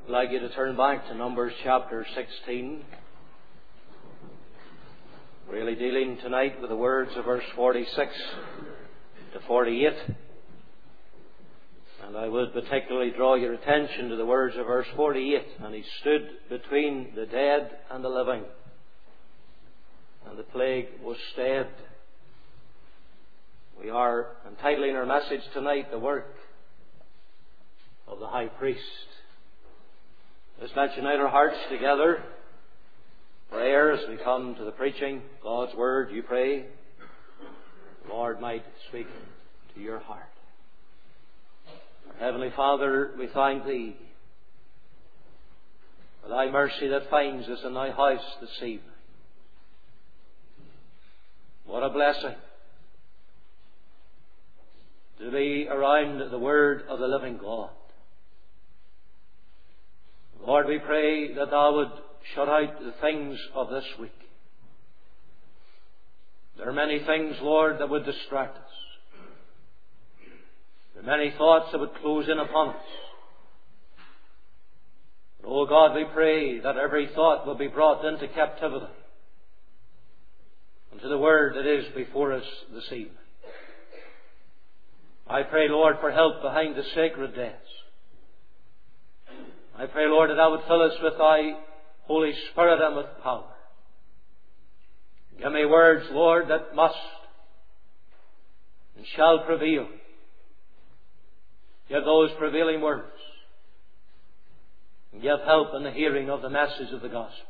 I'd like you to turn back to Numbers chapter 16. Really dealing tonight with the words of verse 46 to 48. And I would particularly draw your attention to the words of verse 48. And he stood between the dead and the living, and the plague was stayed. We are entitling our message tonight, The Work of the High Priest. Let's unite our hearts together. Prayer as we come to the preaching of God's Word. You pray the Lord might speak to your heart. Our Heavenly Father, we thank Thee for Thy mercy that finds us in Thy house this evening. What a blessing to be around the Word of the living God. Lord, we pray that Thou would shut out the things of this week. There are many things, Lord, that would distract us. There are many thoughts that would close in upon us. But, oh God, we pray that every thought will be brought into captivity unto the Word that is before us this evening. I pray, Lord, for help behind the sacred desk. I pray, Lord, that Thou would fill us with Thy Holy Spirit and with power. Give me words, Lord, that must and shall prevail. Give those prevailing words, and give help in the hearing of the message of the gospel.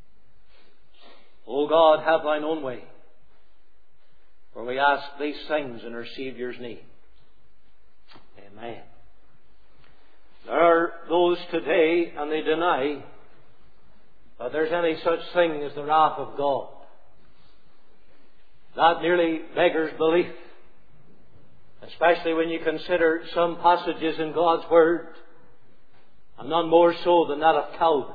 O God, have Thine own way, for we ask these things in our Saviour's name. Amen. There are those today, and they deny that there's any such thing as the wrath of God. That nearly beggars belief, especially when you consider some passages in God's Word, and none more so than that of Calvary.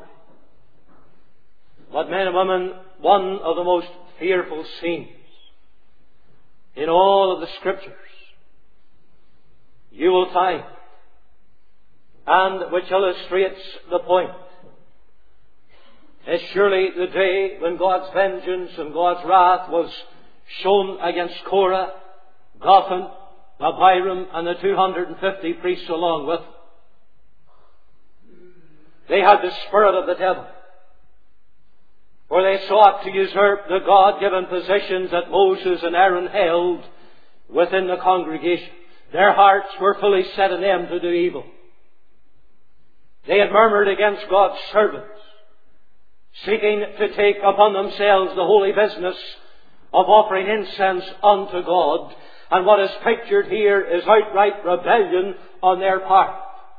But men and women, one of the most fearful scenes in all of the Scriptures you will find, and which illustrates the point, is surely the day when God's vengeance and God's wrath was shown against Korah, Dathan, Abiram, and the 250 priests along with them. They had the spirit of the devil, for they sought to usurp the God-given positions that Moses and Aaron held within the congregation. Their hearts were fully set in them to do evil. They had murmured against God's servants, seeking to take upon themselves the holy business of offering incense unto God. And what is pictured here is outright rebellion on their part.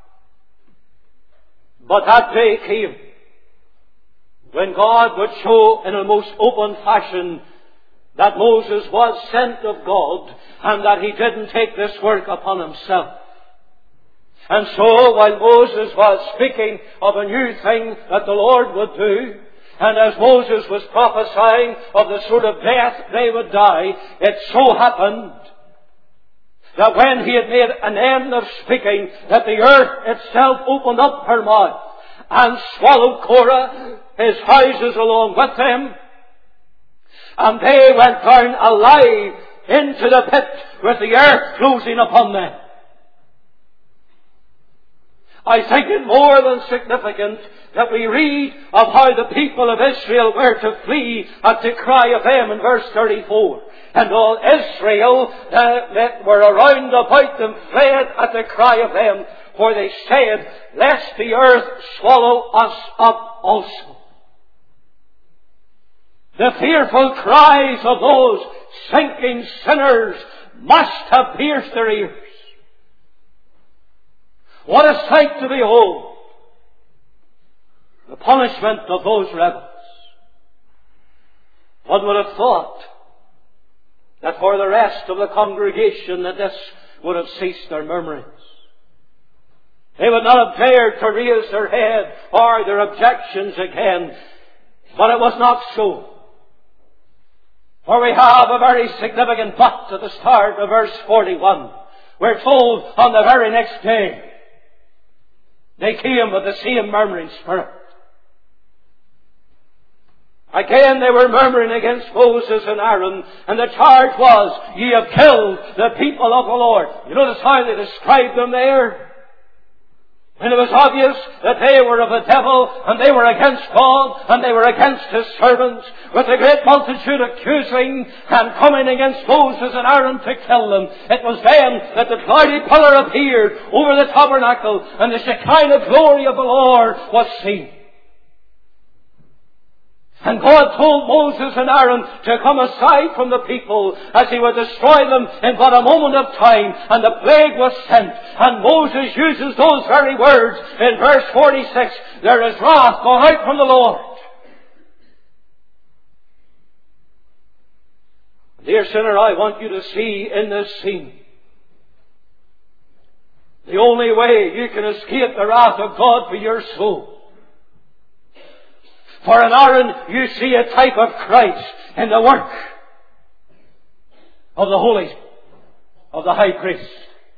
But that day came when God would show in a most open fashion that Moses was sent of God, and that he didn't take this work upon himself. And so, while Moses was speaking of a new thing that the Lord would do, and as Moses was prophesying of the sort of death they would die, it so happened that when he had made an end of speaking, that the earth itself opened up her mouth and swallowed Korah, his houses along with them, and they went down alive into the pit with the earth closing upon them. I think it more than significant that we read of how the people of Israel were to flee at the cry of them in verse 34. And all Israel that were around about them fled at the cry of them, for they said, lest the earth swallow us up also. The fearful cries of those sinking sinners must have pierced their ears. What a sight to behold! The punishment of those rebels. One would have thought that for the rest of the congregation that this would have ceased their murmurings. They would not have dared to raise their head or their objections again. But it was not so. For we have a very significant but at the start of verse 41. We're told on the very next day They came with the same murmuring spirit. Again they were murmuring against Moses and Aaron, and the charge was, ye have killed the people of the Lord. You notice how they described them there? And it was obvious that they were of the devil, and they were against God, and they were against His servants, with a great multitude accusing and coming against Moses and Aaron to kill them. It was then that the cloudy pillar appeared over the tabernacle, and the Shekinah glory of the Lord was seen. And God told Moses and Aaron to come aside from the people as He would destroy them in but a moment of time. And the plague was sent. And Moses uses those very words in verse 46. There is wrath gone out from the Lord. Dear sinner, I want you to see in this scene the only way you can escape the wrath of God for your soul. For in Aaron you see a type of Christ in the work of the holy, of the high priest.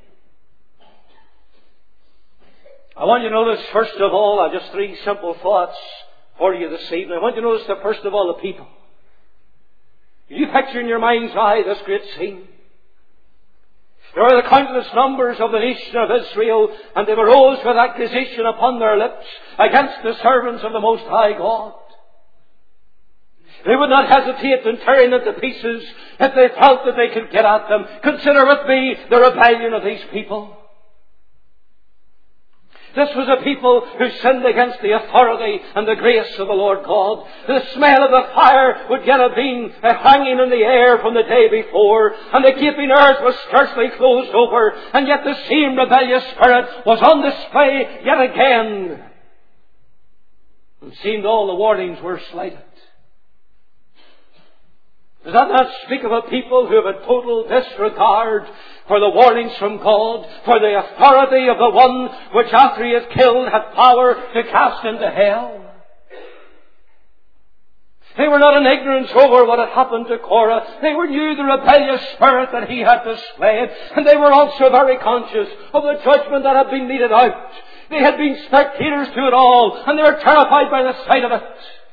I want you to notice, first of all, just three simple thoughts for you this evening. I want you to notice that first of all the people. You picture in your mind's eye this great scene. There are the countless numbers of the nation of Israel, and they arose with accusation upon their lips against the servants of the Most High God. They would not hesitate in tearing them to pieces if they felt that they could get at them. Consider with me the rebellion of these people. This was a people who sinned against the authority and the grace of the Lord God. The smell of the fire would yet have been hanging in the air from the day before, and the gaping earth was scarcely closed over, and yet the same rebellious spirit was on display yet again. It seemed all the warnings were slighted. Does that not speak of a people who have a total disregard for the warnings from God, for the authority of the one which after He had killed had power to cast into hell? They were not in ignorance over what had happened to Korah. They knew the rebellious spirit that he had displayed, and they were also very conscious of the judgment that had been meted out. They had been spectators to it all, and they were terrified by the sight of it.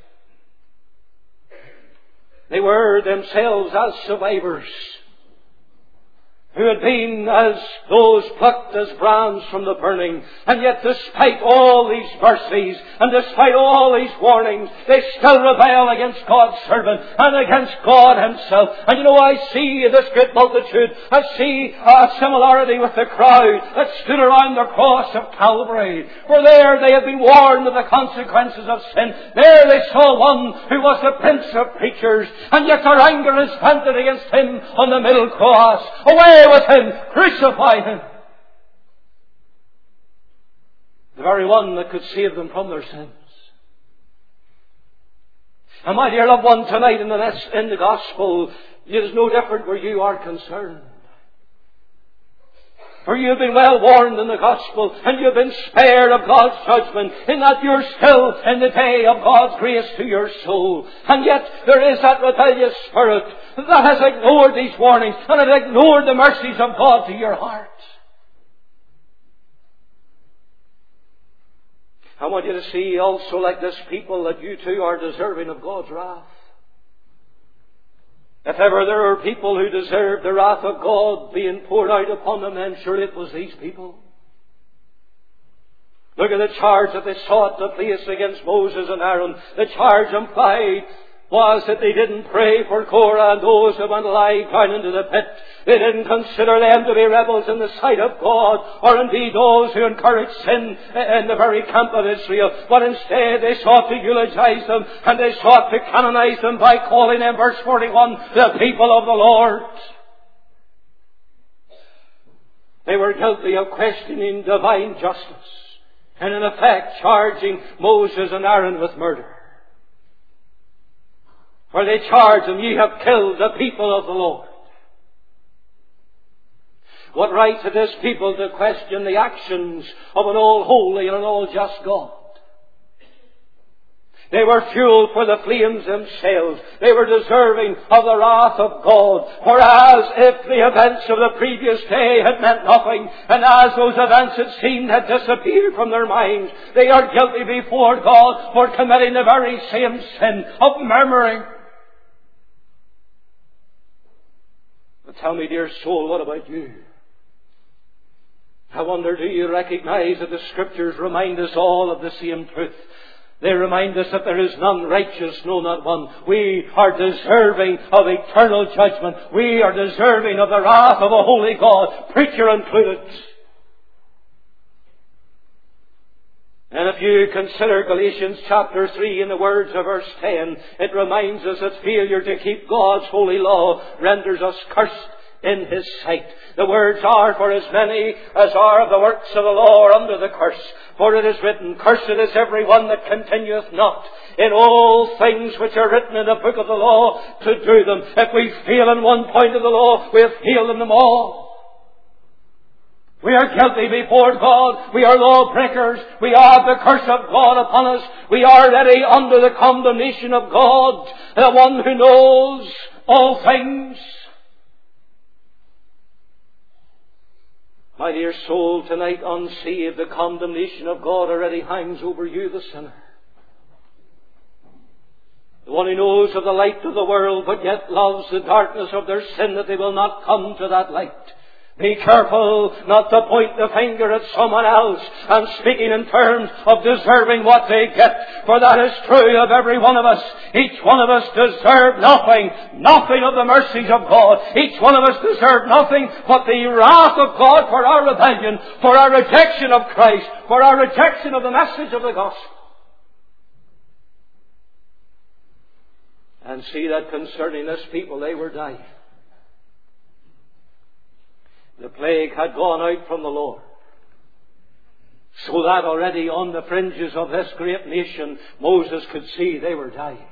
They were themselves as survivors who had been as those plucked as brands from the burning. And yet despite all these mercies and despite all these warnings, they still rebel against God's servant and against God Himself. And you know, I see in this great multitude, I see a similarity with the crowd that stood around the cross of Calvary. For there they had been warned of the consequences of sin. There they saw one who was the Prince of Preachers, and yet their anger is vented against Him on the middle cross. Away with Him! Crucify Him! The very one that could save them from their sins. And my dear loved one, tonight in the gospel, it is no different where you are concerned. For you have been well warned in the gospel, and you have been spared of God's judgment, in that you are still in the day of God's grace to your soul. And yet there is that rebellious spirit that has ignored these warnings and has ignored the mercies of God to your heart. I want you to see also, like this people, that you too are deserving of God's wrath. If ever there were people who deserved the wrath of God being poured out upon them, then surely it was these people. Look at the charge that they sought to place against Moses and Aaron. The charge implied was that they didn't pray for Korah and those who went alive down into the pit. They didn't consider them to be rebels in the sight of God, or indeed those who encouraged sin in the very camp of Israel. But instead they sought to eulogize them, and they sought to canonize them by calling them, verse 41, the people of the Lord. They were guilty of questioning divine justice, and in effect charging Moses and Aaron with murder. For they charged them, ye have killed the people of the Lord. What right had this people to question the actions of an all-holy and an all-just God? They were fuel for the flames themselves. They were deserving of the wrath of God. For as if the events of the previous day had meant nothing, and as those events it seemed had disappeared from their minds, they are guilty before God for committing the very same sin of murmuring. But tell me, dear soul, what about you? I wonder, do you recognize that the Scriptures remind us all of the same truth? They remind us that there is none righteous, no, not one. We are deserving of eternal judgment. We are deserving of the wrath of a holy God, preacher included. And if you consider Galatians chapter 3 in the words of verse 10, it reminds us that failure to keep God's holy law renders us cursed in His sight. The words are, for as many as are of the works of the law are under the curse. For it is written, cursed is every one that continueth not in all things which are written in the book of the law to do them. If we fail in one point of the law, we have failed in them all. We are guilty before God. We are lawbreakers. We have the curse of God upon us. We are already under the condemnation of God, the one who knows all things. My dear soul, tonight unsaved, the condemnation of God already hangs over you, the sinner. The one who knows of the light of the world, but yet loves the darkness of their sin, that they will not come to that light. Be careful not to point the finger at someone else and speaking in terms of deserving what they get. For that is true of every one of us. Each one of us deserved nothing of the mercies of God. Each one of us deserved nothing but the wrath of God for our rebellion, for our rejection of Christ, for our rejection of the message of the gospel. And see that concerning this people, they were dying. The plague had gone out from the Lord, so that already on the fringes of this great nation, Moses could see they were dying.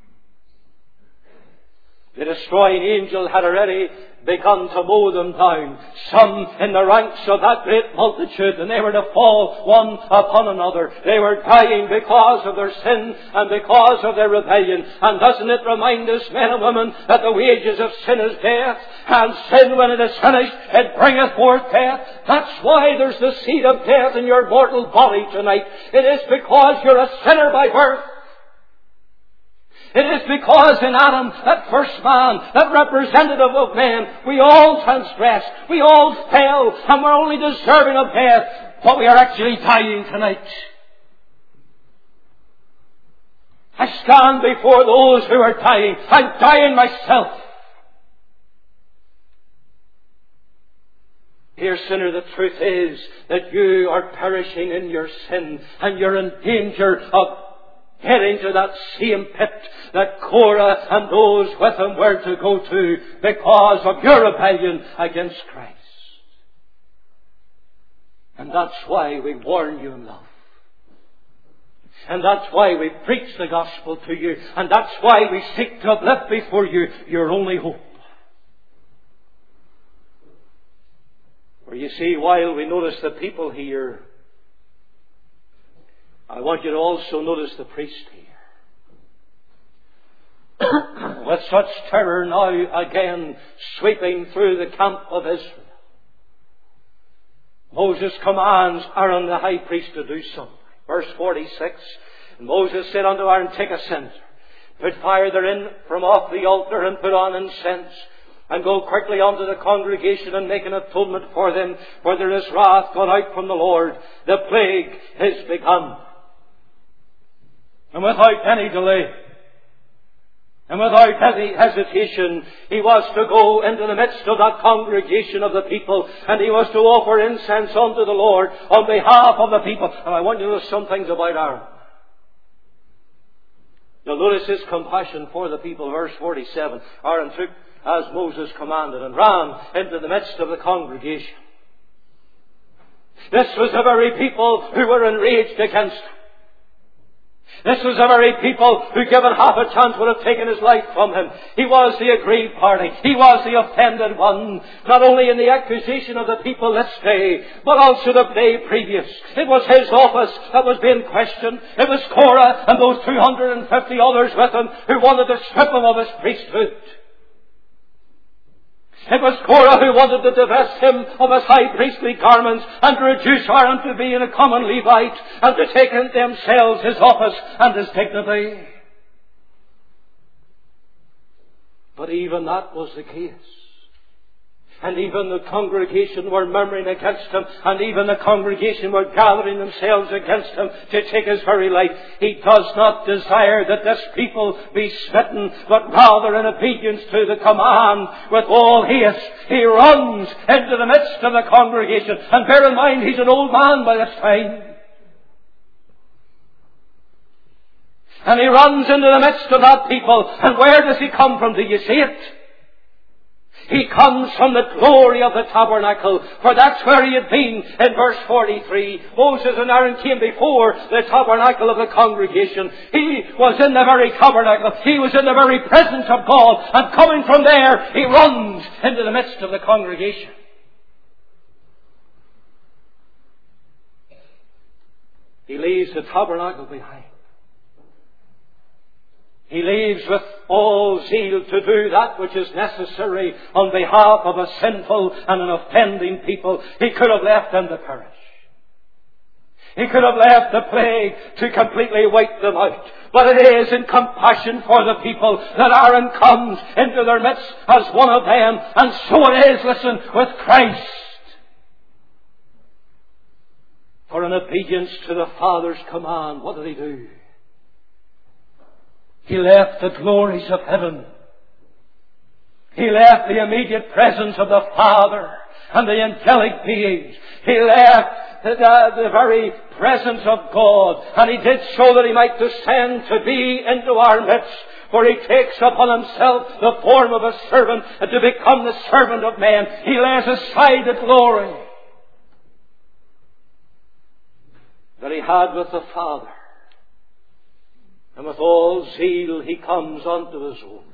The destroying angel had already begun to mow them down, some in the ranks of that great multitude, and they were to fall one upon another. They were dying because of their sin and because of their rebellion. And doesn't it remind us, men and women, that the wages of sin is death, and sin, when it is finished, it bringeth forth death? That's why there's the seed of death in your mortal body tonight. It is because you're a sinner by birth. It is because in Adam, that first man, that representative of man, we all transgressed, we all fell, and we're only deserving of death, but we are actually dying tonight. I stand before those who are dying. I'm dying myself. Dear sinner, the truth is that you are perishing in your sin, and you're in danger of heading to that same pit that Korah and those with him were to go to because of your rebellion against Christ. And that's why we warn you in love. And that's why we preach the gospel to you. And that's why we seek to uplift before you your only hope. For you see, while we notice the people here, I want you to also notice the priest here. With such terror now again sweeping through the camp of Israel, Moses commands Aaron the high priest to do something. Verse 46, and Moses said unto Aaron, take a censer, put fire therein from off the altar, and put on incense, and go quickly unto the congregation and make an atonement for them, for there is wrath gone out from the Lord. The plague is begun. And without any delay, and without any hesitation, he was to go into the midst of that congregation of the people, and he was to offer incense unto the Lord on behalf of the people. And I want you to know some things about Aaron. You'll notice his compassion for the people. Verse 47, Aaron took as Moses commanded and ran into the midst of the congregation. This was the very people who were enraged against him. This was the very people who, given half a chance, would have taken his life from him. He was the aggrieved party. He was the offended one. Not only in the accusation of the people this day, but also the day previous. It was his office that was being questioned. It was Korah and those 250 others with him who wanted to strip him of his priesthood. It was Korah who wanted to divest him of his high priestly garments and to reduce Aaron to being a common Levite and to take into themselves his office and his dignity. But even that was the case. And even the congregation were murmuring against him, and even the congregation were gathering themselves against him to take his very life. He does not desire that this people be smitten, but rather in obedience to the command, with all haste, he runs into the midst of the congregation. And bear in mind, he's an old man by this time. And he runs into the midst of that people. And where does he come from? Do you see it? He comes from the glory of the tabernacle, for that's where he had been in verse 43. Moses and Aaron came before the tabernacle of the congregation. He was in the very tabernacle. He was in the very presence of God. And coming from there, he runs into the midst of the congregation. He leaves the tabernacle behind. He leaves with all zeal to do that which is necessary on behalf of a sinful and an offending people. He could have left them to perish. He could have left the plague to completely wipe them out. But it is in compassion for the people that Aaron comes into their midst as one of them. And so it is, listen, with Christ. For in obedience to the Father's command, what did he do? He left the glories of heaven. He left the immediate presence of the Father and the angelic beings. He left the very presence of God. And he did so that he might descend to be into our midst. For he takes upon himself the form of a servant and to become the servant of men. He lays aside the glory that he had with the Father. And with all zeal he comes unto his own.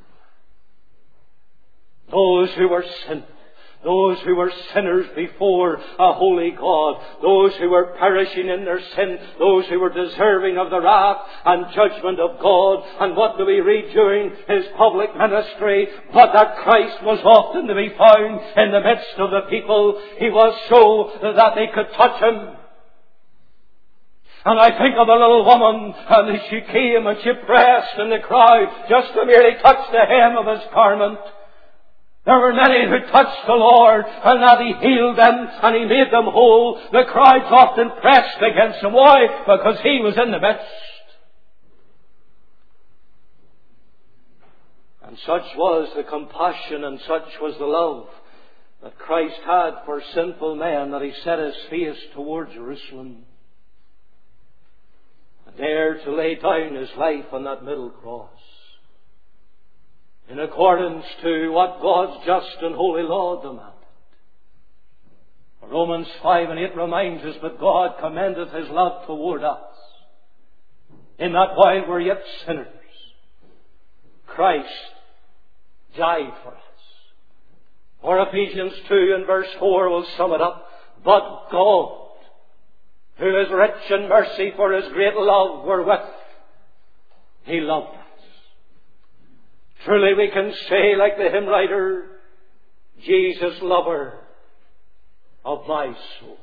Those who were sinful, those who were sinners before a holy God, those who were perishing in their sin, those who were deserving of the wrath and judgment of God. And what do we read during his public ministry? But that Christ was often to be found in the midst of the people. He was so that they could touch him. And I think of the little woman, and she came and she pressed in the crowd just to merely touch the hem of his garment. There were many who touched the Lord, and that he healed them, and he made them whole. The crowds often pressed against him. Why? Because he was in the midst. And such was the compassion, and such was the love that Christ had for sinful men, that he set his face toward Jerusalem, there to lay down his life on that middle cross, in accordance to what God's just and holy law demanded. Romans 5 and 8 reminds us, but God commendeth his love toward us, in that while we're yet sinners, Christ died for us. Or Ephesians 2 and verse 4 will sum it up. But God, who is rich in mercy, for his great love wherewith he loved us. Truly we can say, like the hymn writer, Jesus, lover of my soul.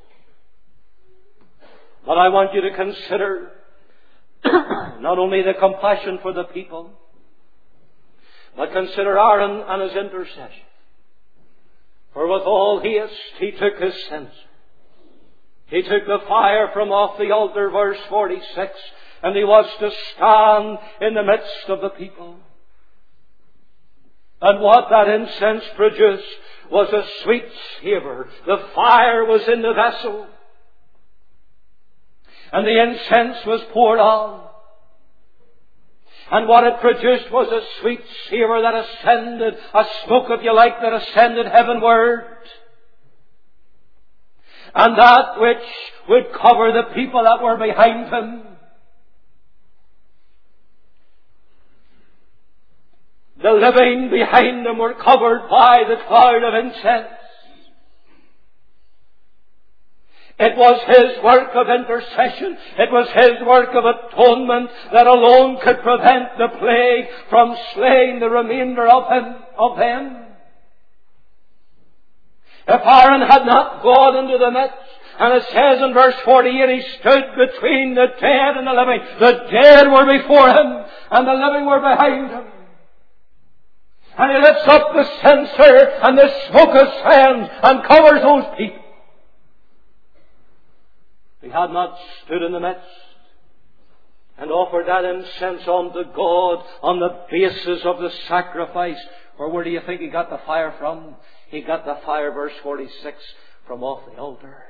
But I want you to consider not only the compassion for the people, but consider Aaron and his intercession. For with all haste he took his censer. He took the fire from off the altar, verse 46, and he was to stand in the midst of the people. And what that incense produced was a sweet savour. The fire was in the vessel, and the incense was poured on. And what it produced was a sweet savour that ascended, a smoke, if you like, that ascended heavenward. And that which would cover the people that were behind him. The living behind him were covered by the cloud of incense. It was His work of intercession. It was His work of atonement that alone could prevent the plague from slaying the remainder of them. If Aaron had not gone into the midst, and it says in verse 48, he stood between the dead and the living. The dead were before him, and the living were behind him. And he lifts up the censer, and the smoke ascends and covers those people. He had not stood in the midst and offered that incense unto God on the basis of the sacrifice. Or where do you think he got the fire from? He got the fire, verse 46, from off the altar.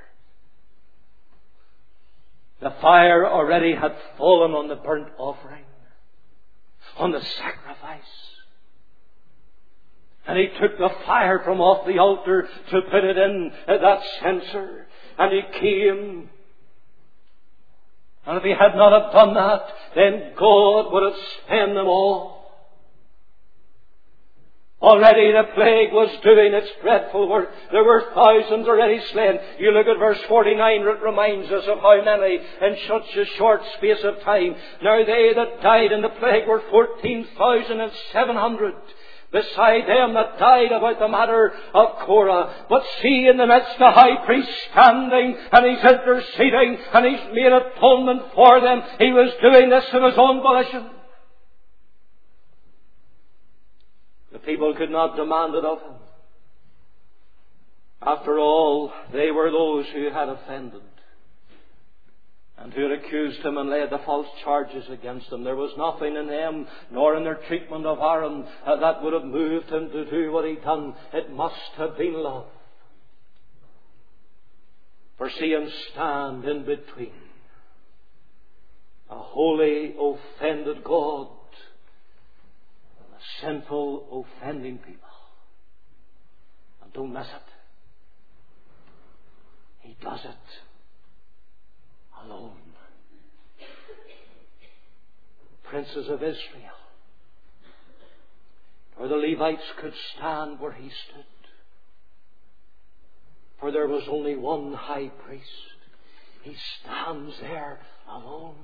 The fire already had fallen on the burnt offering, on the sacrifice. And he took the fire from off the altar to put it in that censer. And he came. And if he had not have done that, then God would have spared them all. Already the plague was doing its dreadful work. There were thousands already slain. You look at verse 49, it reminds us of how many in such a short space of time. Now they that died in the plague were 14,700. Beside them that died about the matter of Korah. But see, in the midst the high priest standing, and he's interceding, and he's made atonement for them. He was doing this of his own volition. The people could not demand it of him. After all, they were those who had offended and who had accused him and laid the false charges against him. There was nothing in them, nor in their treatment of Aaron, that would have moved him to do what he'd done. It must have been love. For see him stand in between a holy, offended God, sinful, offending people. And don't miss it. He does it alone. Princes of Israel, or the Levites could stand where he stood. For there was only one high priest. He stands there alone.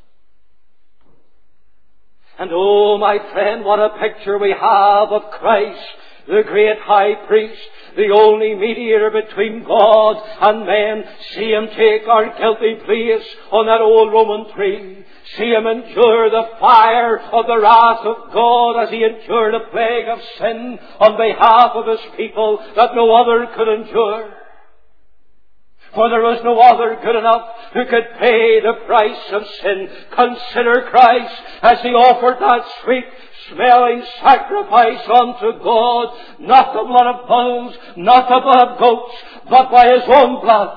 And oh, my friend, what a picture we have of Christ, the great high priest, the only mediator between God and men. See him take our guilty place on that old Roman tree. See him endure the fire of the wrath of God as he endured a plague of sin on behalf of his people that no other could endure. For there was no other good enough who could pay the price of sin. Consider Christ as he offered that sweet smelling sacrifice unto God, not the blood of bulls, not the blood of goats, but by his own blood.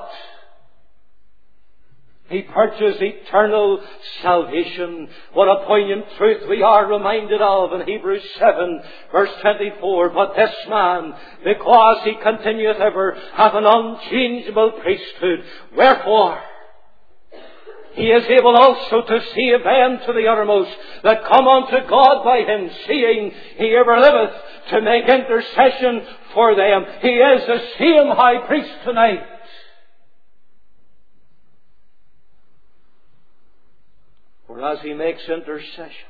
He purchased eternal salvation. What a poignant truth we are reminded of in Hebrews 7, verse 24. But this man, because he continueth ever, hath an unchangeable priesthood. Wherefore, he is able also to save them to the uttermost that come unto God by him, seeing he ever liveth to make intercession for them. He is the same high priest tonight. For as he makes intercession,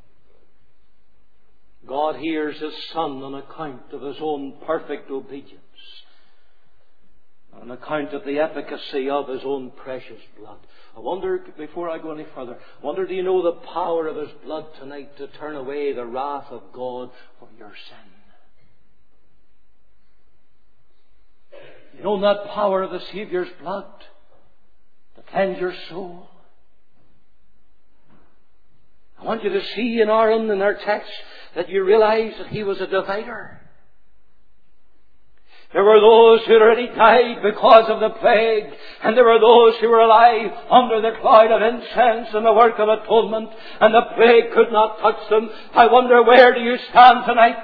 God hears his Son on account of his own perfect obedience, on account of the efficacy of his own precious blood. I wonder, before I go any further, do you know the power of his blood tonight to turn away the wrath of God for your sin? You know that power of the Saviour's blood to cleanse your soul? I want you to see in Aaron, in our text, that you realize that he was a divider. There were those who had already died because of the plague, and there were those who were alive under the cloud of incense and the work of atonement, and the plague could not touch them. I wonder, where do you stand tonight?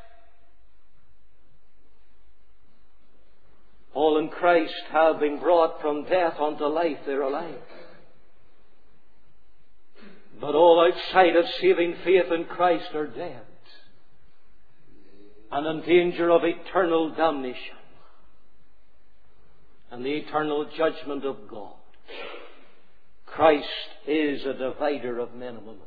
All in Christ have been brought from death unto life. They're alive. But all outside of saving faith in Christ are dead. and in danger of eternal damnation and the eternal judgment of God. Christ is a divider of men and women.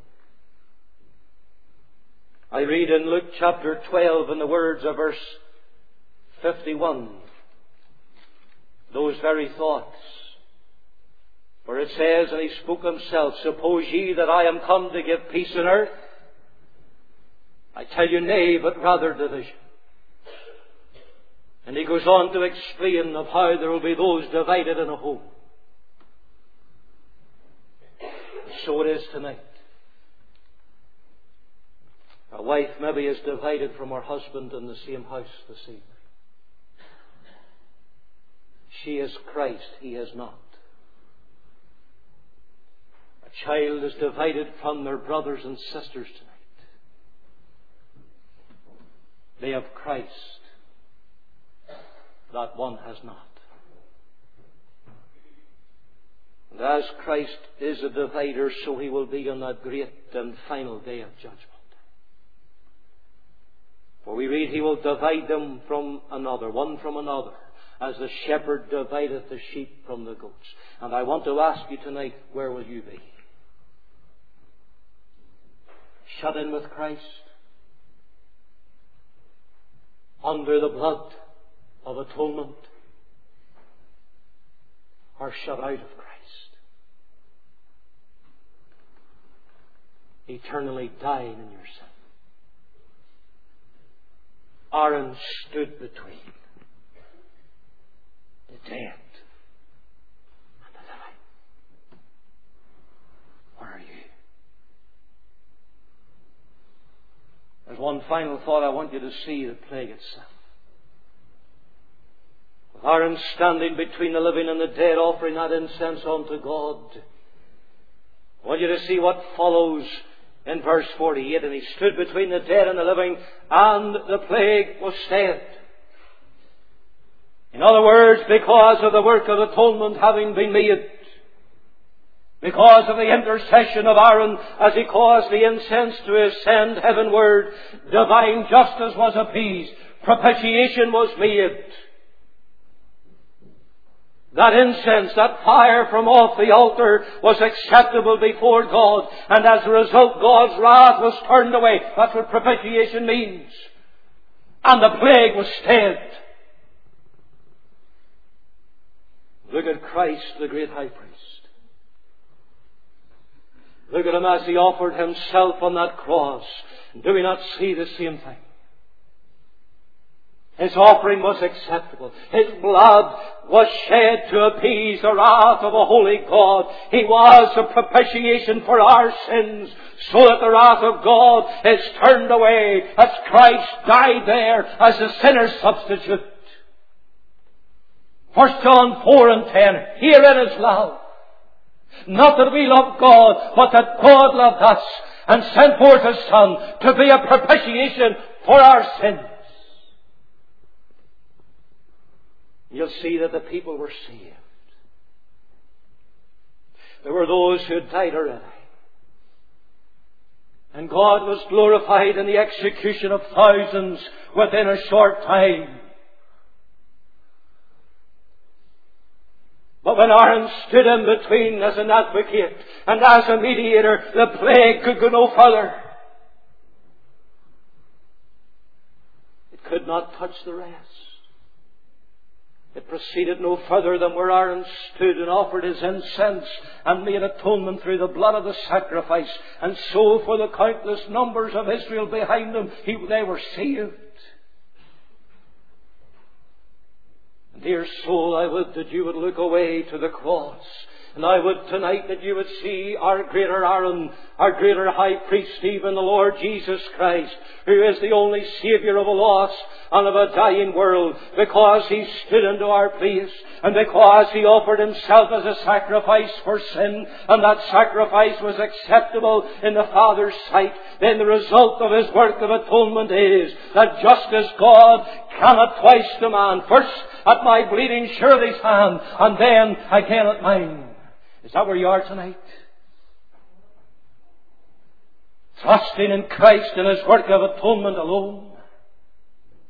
I read in Luke chapter 12 in the words of verse 51 those very thoughts, where it says, and he spoke himself, suppose ye that I am come to give peace on earth? I tell you, nay, but rather division. And he goes on to explain of how there will be those divided in a home. So it is tonight. A wife maybe is divided from her husband in the same house this evening. She is Christ, he is not. A child is divided from their brothers and sisters tonight. They have Christ. That one has not. And as Christ is a divider, so he will be on that great and final day of judgment. For we read, he will divide them from another, one from another, as the shepherd divideth the sheep from the goats. And I want to ask you tonight, where will you be? Shut in with Christ? Under the blood of atonement? Or shut out of Christ? Eternally dying in your sin. Aaron stood between the dead and the living. Where are you? There's one final thought I want you to see, the plague itself. With Aaron standing between the living and the dead, offering that incense unto God, I want you to see what follows in verse 48. And he stood between the dead and the living, and the plague was stayed. In other words, because of the work of atonement having been made, because of the intercession of Aaron as he caused the incense to ascend heavenward, divine justice was appeased, propitiation was made. That incense, that fire from off the altar was acceptable before God, and as a result God's wrath was turned away. That's what propitiation means. And the plague was stayed. Look at Christ, the great high priest. Look at him as he offered himself on that cross. Do we not see the same thing? His offering was acceptable. His blood was shed to appease the wrath of a holy God. He was a propitiation for our sins, so that the wrath of God is turned away, as Christ died there as a sinner's substitute. 1 John 4 and 10, herein is love. Not that we love God, but that God loved us and sent forth His Son to be a propitiation for our sins. You'll see that the people were saved. There were those who had died already. And God was glorified in the execution of thousands within a short time. But when Aaron stood in between as an advocate and as a mediator, the plague could go no further. It could not touch the rest. It proceeded no further than where Aaron stood and offered his incense and made atonement through the blood of the sacrifice. And so for the countless numbers of Israel behind him, they were saved. Dear soul, I would that you would look away to the cross. And I would tonight that you would see our greater Aaron, our greater high priest, even the Lord Jesus Christ, who is the only Saviour of a lost and of a dying world, because He stood into our place, and because He offered Himself as a sacrifice for sin, and that sacrifice was acceptable in the Father's sight. Then the result of His work of atonement is that just as God cannot twice demand, first at my bleeding surety's hand, and then again at mine. Is that where you are tonight? Trusting in Christ and His work of atonement alone.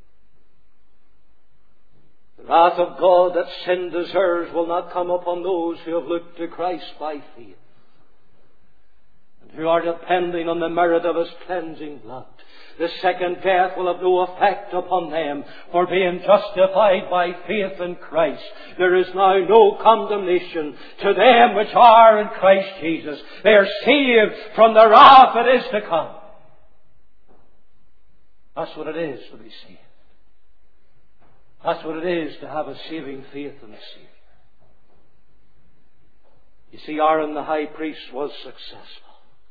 wrath of God that sin deserves will not come upon those who have looked to Christ by faith, and who are depending on the merit of His cleansing blood. The second death will have no effect upon them, for being justified by faith in Christ, there is now no condemnation to them which are in Christ Jesus. They are saved from the wrath that is to come. That's what it is to be saved. That's what it is to have a saving faith in the Savior. You see, Aaron the high priest was successful.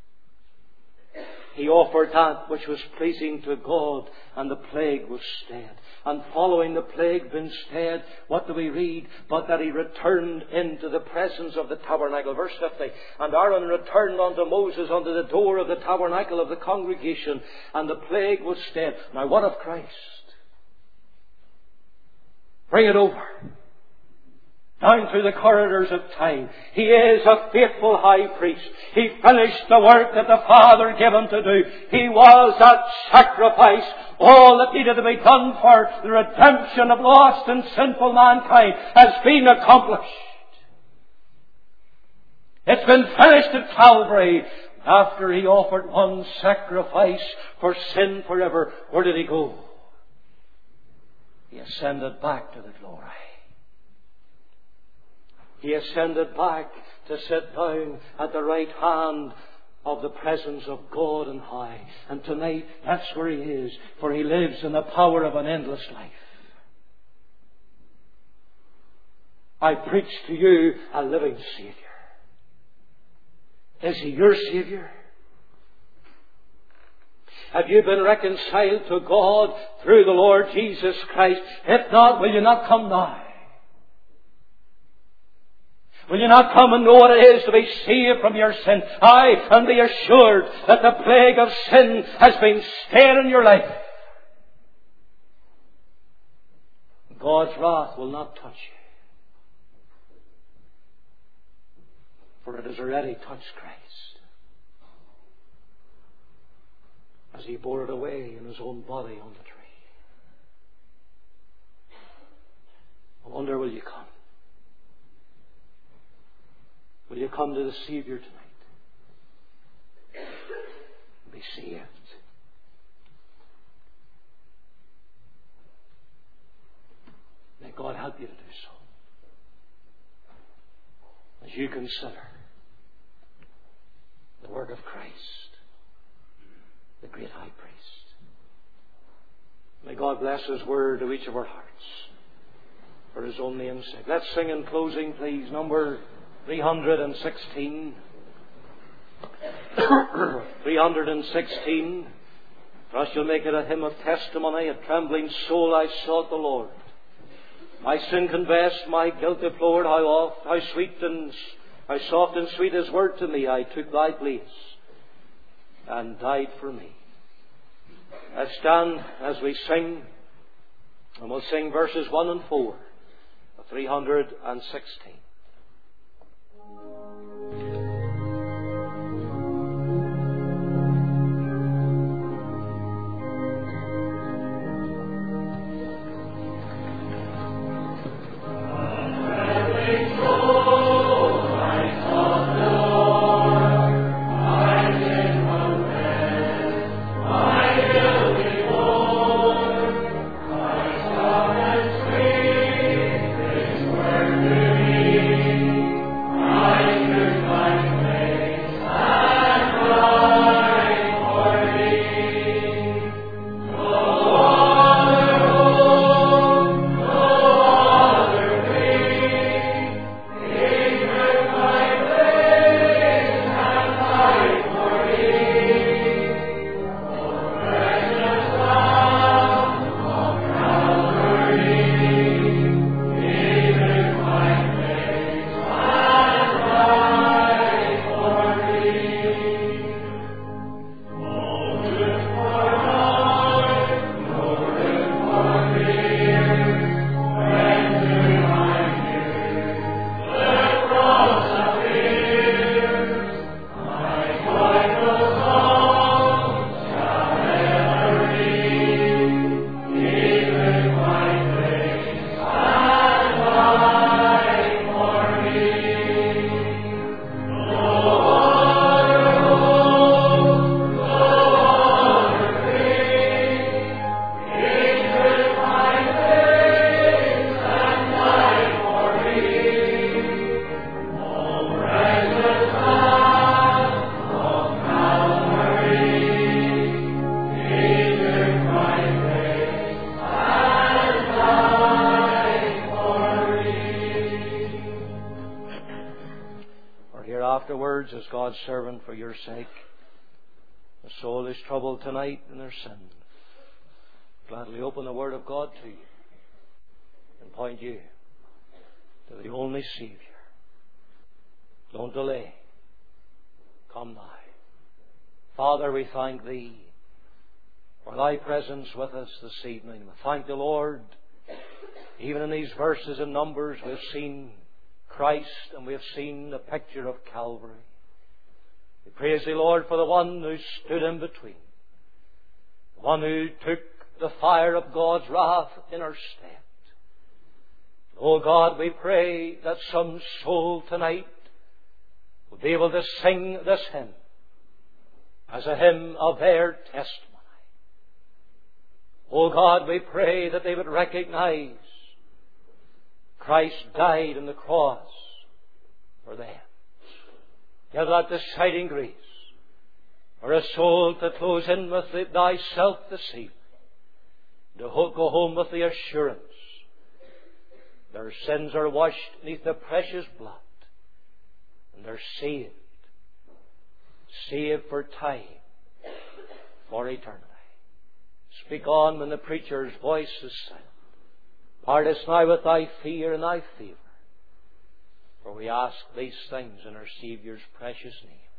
He offered that which was pleasing to God, and the plague was stayed. And following the plague being stayed, what do we read? But that he returned into the presence of the tabernacle. Verse 50. And Aaron returned unto Moses unto the door of the tabernacle of the congregation, and the plague was stayed. Now what of Christ? Bring it over. Down through the corridors of time. He is a faithful high priest. He finished the work that the Father gave him to do. He was that sacrifice. All that needed to be done for the redemption of lost and sinful mankind has been accomplished. It's been finished at Calvary. After He offered one sacrifice for sin forever, where did He go? He ascended back to the glory. He ascended back to sit down at the right hand of the presence of God on high. And tonight, that's where He is, for He lives in the power of an endless life. I preach to you a living Savior. Is He your Savior? Have you been reconciled to God through the Lord Jesus Christ? If not, will you not come now? Will you not come and know what it is to be saved from your sin? Aye, and be assured that the plague of sin has been stayed in your life. God's wrath will not touch you, for it has already touched Christ, as He bore it away in His own body on the tree. I wonder, will you come? Will you come to the Savior tonight? Be saved. May God help you to do so, as you consider the work of Christ, the great high priest. May God bless His word to each of our hearts, for His own name's sake. Let's sing in closing, please, number 316. 316. For us shall make it a hymn of testimony. A trembling soul I sought the Lord. My sin confessed, my guilt deplored. How soft and sweet His word to me. I took Thy place and died for me. Let's stand as we sing, and we'll sing verses 1 and 4 of 316. Amen. as God's servant for your sake. The soul is troubled tonight in their sin. Gladly open the Word of God to you and point you to the only Saviour. Don't delay. Come nigh. Father, we thank Thee for Thy presence with us this evening. We thank the Lord. Even in these verses and Numbers, we've seen Christ and we've seen the picture of Calvary. We praise Thee, Lord, for the one who stood in between, the one who took the fire of God's wrath in our stead. Oh God, we pray that some soul tonight will be able to sing this hymn as a hymn of their testimony. Oh God, we pray that they would recognize Christ died on the cross for them. Give that deciding grace for a soul to close in with Thyself this evening, to go home with the assurance their sins are washed beneath the precious blood, and they're saved. Saved for time, for eternity. Speak on when the preacher's voice is silent. Part us now with Thy fear and Thy favour. For we ask these things in our Saviour's precious name.